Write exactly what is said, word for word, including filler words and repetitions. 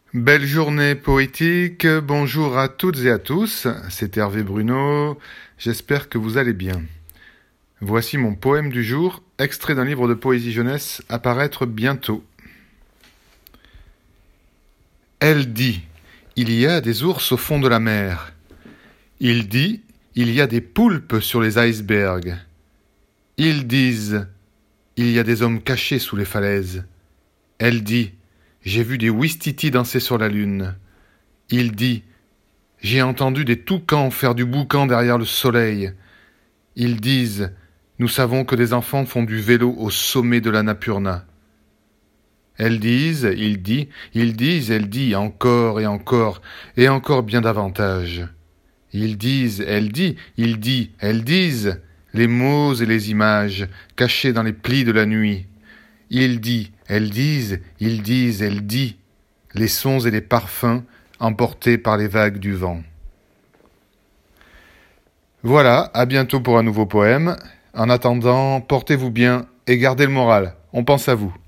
Belle journée poétique, bonjour à toutes et à tous, c'est Hervé Bruno, j'espère que vous allez bien. Voici mon poème du jour, extrait d'un livre de poésie jeunesse à paraître bientôt. Elle dit, il y a des ours au fond de la mer. Il dit, il y a des poulpes sur les icebergs. Ils disent, il y a des hommes cachés sous les falaises. Elle dit, j'ai vu des ouistitis danser sur la lune. Il dit, j'ai entendu des toucans faire du boucan derrière le soleil. Ils disent, nous savons que des enfants font du vélo au sommet de l'Annapurna. Elles disent, il dit, ils disent, elle dit, encore et encore, et encore bien davantage. Ils disent, elle dit, il dit, elles disent, les mots et les images cachés dans les plis de la nuit. Ils disent, elles disent, ils disent, elle dit, les sons et les parfums emportés par les vagues du vent. Voilà, à bientôt pour un nouveau poème. En attendant, portez-vous bien et gardez le moral. On pense à vous.